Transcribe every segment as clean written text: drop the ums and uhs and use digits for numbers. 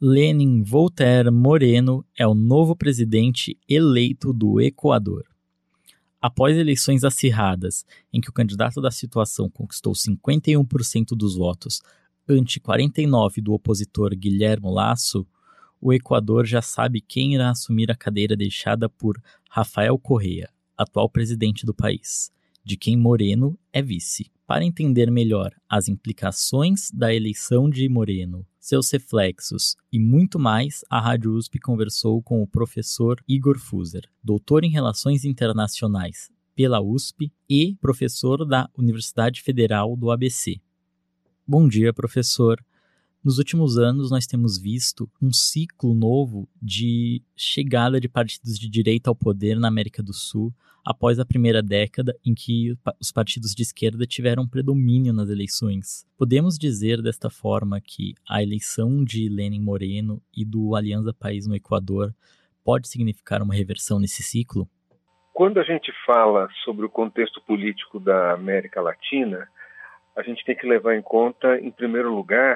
Lenin Voltaire Moreno é o novo presidente eleito do Equador. Após eleições acirradas, em que o candidato da situação conquistou 51% dos votos, ante 49% do opositor Guilherme Lasso, o Equador já sabe quem irá assumir a cadeira deixada por Rafael Correa, atual presidente do país, de quem Moreno é vice. Para entender melhor as implicações da eleição de Moreno, seus reflexos e muito mais, a Rádio USP conversou com o professor Igor Fuser, doutor em Relações Internacionais pela USP e professor da Universidade Federal do ABC. Bom dia, professor. Nos últimos anos, nós temos visto um ciclo novo de chegada de partidos de direita ao poder na América do Sul, após a primeira década em que os partidos de esquerda tiveram predomínio nas eleições. Podemos dizer desta forma que a eleição de Lenin Moreno e do Aliança País no Equador pode significar uma reversão nesse ciclo? Quando a gente fala sobre o contexto político da América Latina, a gente tem que levar em conta, em primeiro lugar,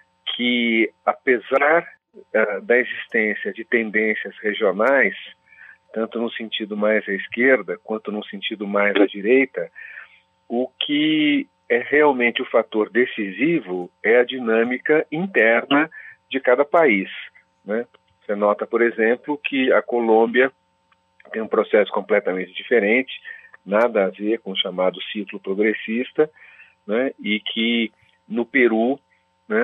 que apesar da existência de tendências regionais, tanto no sentido mais à esquerda quanto no sentido mais à direita, o que é realmente o fator decisivo é a dinâmica interna de cada país, né? Você nota, por exemplo, que a Colômbia tem um processo completamente diferente, nada a ver com o chamado ciclo progressista, né? E que no Peru, né,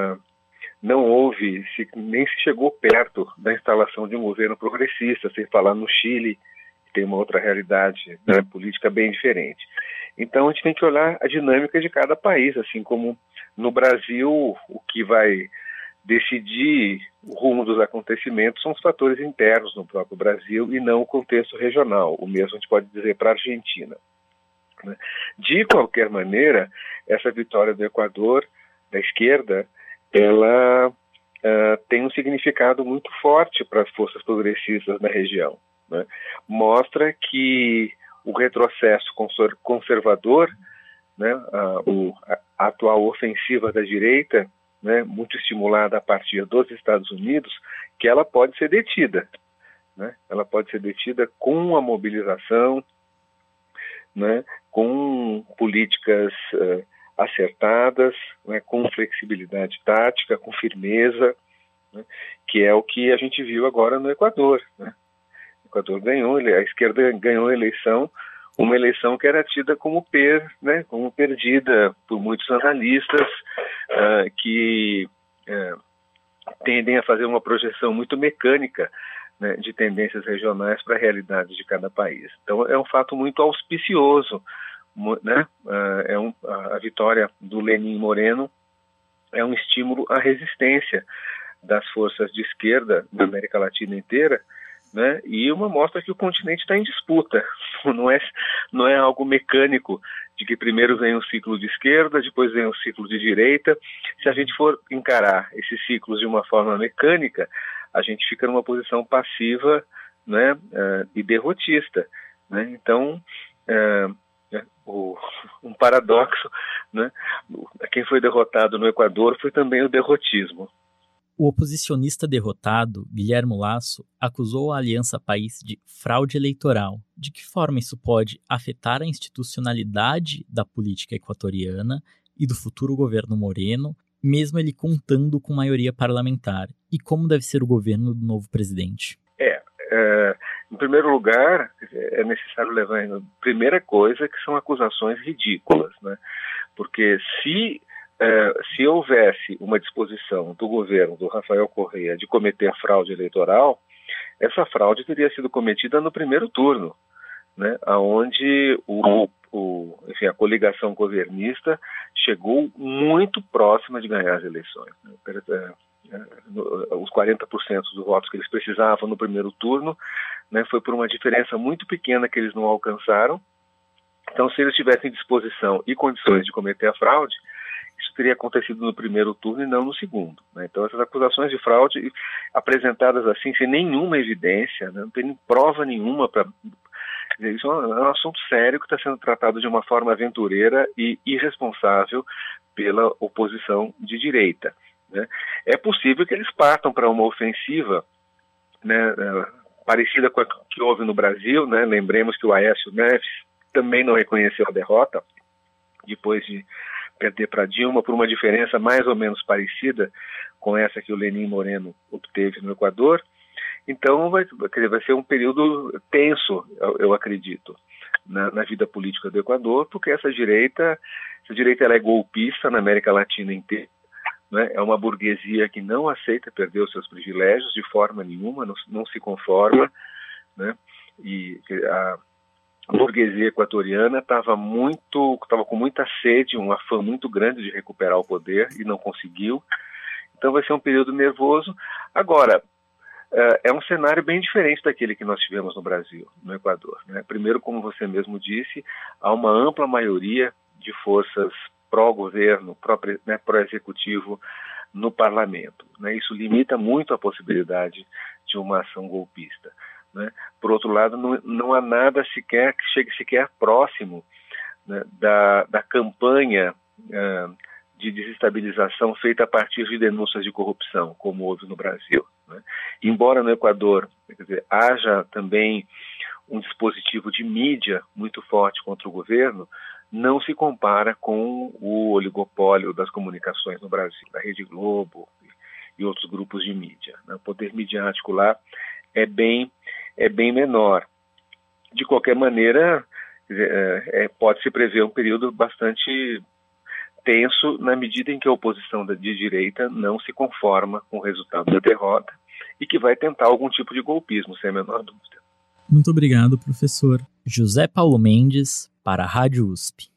não houve, nem se chegou perto da instalação de um governo progressista, sem falar no Chile, que tem uma outra realidade, né, política bem diferente. Então a gente tem que olhar a dinâmica de cada país, assim como no Brasil o que vai decidir o rumo dos acontecimentos são os fatores internos no próprio Brasil e não o contexto regional. O mesmo a gente pode dizer para a Argentina, né? De qualquer maneira, essa vitória do Equador, da esquerda, ela tem um significado muito forte para as forças progressistas na região, né? Mostra que o retrocesso conservador, né, a atual ofensiva da direita, né, muito estimulada a partir dos Estados Unidos, que ela pode ser detida, né? Ela pode ser detida com a mobilização, né, com políticas acertadas, né, com flexibilidade tática, com firmeza, né, que é o que a gente viu agora no Equador, né? O Equador ganhou, a esquerda ganhou a eleição, uma eleição que era tida como como perdida por muitos analistas que tendem a fazer uma projeção muito mecânica, né, de tendências regionais para a realidade de cada país. Então é um fato muito auspicioso, né? A vitória do Lenin Moreno é um estímulo à resistência das forças de esquerda da América Latina inteira, né? E uma mostra que o continente está em disputa. Não é algo mecânico de que primeiro vem um ciclo de esquerda, depois vem um ciclo de direita. Se a gente for encarar esses ciclos de uma forma mecânica, a gente fica numa posição passiva, né, e derrotista, né? Então, um paradoxo, né? Quem foi derrotado no Equador foi também o derrotismo. O oposicionista derrotado, Guilherme Lasso, acusou a Aliança País de fraude eleitoral. De que forma isso pode afetar a institucionalidade da política equatoriana e do futuro governo Moreno, mesmo ele contando com maioria parlamentar? E como deve ser o governo do novo presidente? Em primeiro lugar, é necessário levar em primeira coisa que são acusações ridículas, né? Porque se houvesse uma disposição do governo do Rafael Correa de cometer fraude eleitoral, essa fraude teria sido cometida no primeiro turno, né, onde a coligação governista chegou muito próxima de ganhar as eleições, né? Os 40% dos votos que eles precisavam no primeiro turno, né, foi por uma diferença muito pequena que eles não alcançaram. Então, se eles tivessem disposição e condições de cometer a fraude, isso teria acontecido no primeiro turno e não no segundo, né? Então, essas acusações de fraude apresentadas assim, sem nenhuma evidência, né, não tem prova nenhuma para... Isso é um assunto sério que está sendo tratado de uma forma aventureira e irresponsável pela oposição de direita, né? É possível que eles partam para uma ofensiva, né, parecida com a que houve no Brasil, né? Lembremos que o Aécio Neves também não reconheceu a derrota, depois de perder para Dilma por uma diferença mais ou menos parecida com essa que o Lenín Moreno obteve no Equador. Então vai ser um período tenso, eu acredito, na vida política do Equador, porque essa direita ela é golpista na América Latina inteira, né? É uma burguesia que não aceita perder os seus privilégios de forma nenhuma, não se conforma, né? E a burguesia equatoriana estava com muita sede, um afã muito grande de recuperar o poder e não conseguiu. Então vai ser um período nervoso. Agora, é um cenário bem diferente daquele que nós tivemos no Brasil, no Equador, né? Primeiro, como você mesmo disse, há uma ampla maioria de forças pró-governo, pró-executivo no parlamento, né? Isso limita muito a possibilidade de uma ação golpista, né? Por outro lado, não há nada sequer que chegue sequer próximo, né, da campanha de desestabilização feita a partir de denúncias de corrupção, como houve no Brasil, né? Embora no Equador, quer dizer, haja também um dispositivo de mídia muito forte contra o governo, não se compara com o oligopólio das comunicações no Brasil, da Rede Globo e outros grupos de mídia, né? O poder midiático lá é bem menor. De qualquer maneira, pode-se prever um período bastante tenso na medida em que a oposição de direita não se conforma com o resultado da derrota e que vai tentar algum tipo de golpismo, sem a menor dúvida. Muito obrigado, professor. José Paulo Mendes, para a Rádio USP.